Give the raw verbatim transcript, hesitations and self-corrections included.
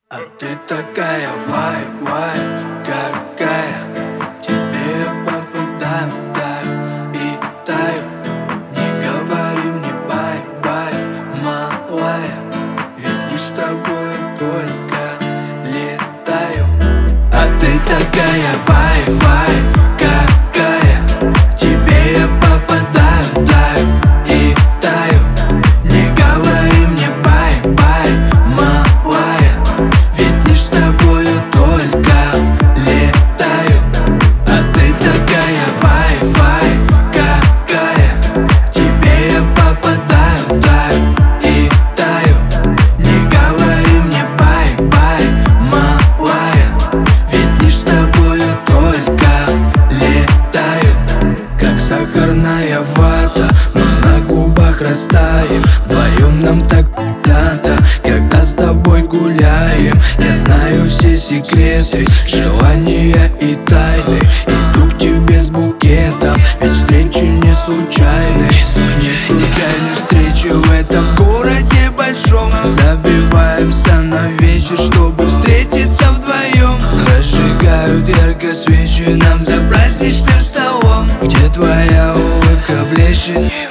А ты такая вай, вай, какая. Тебе я попадаю, таю и таю. Не говори мне бай, бай, малая, ведь лишь с тобой только летаю. А ты такая вай, вай, какая. Тебе я попадаю, таю и таю. Не говори мне бай, бай, малая, ведь лишь с тобою только летаю. А ты такая вай, вай, какая. Тебе я попадаю, таю и таю. Не говори мне бай, бай, малая, ведь лишь с тобою только летаю. Как сахарная вата, но на губах растаем. Вдвоем нам так надо, когда с тобой гуляем. Я знаю все секреты, желания и тайны. Иду к тебе с букетом, ведь встречи не случайны. Не случайны встречи в этом городе большом. Забиваемся на вечер, чтобы встретиться вдвоем. Разжигают ярко свечи нам за праздничным столом, где твоя улыбка блещет.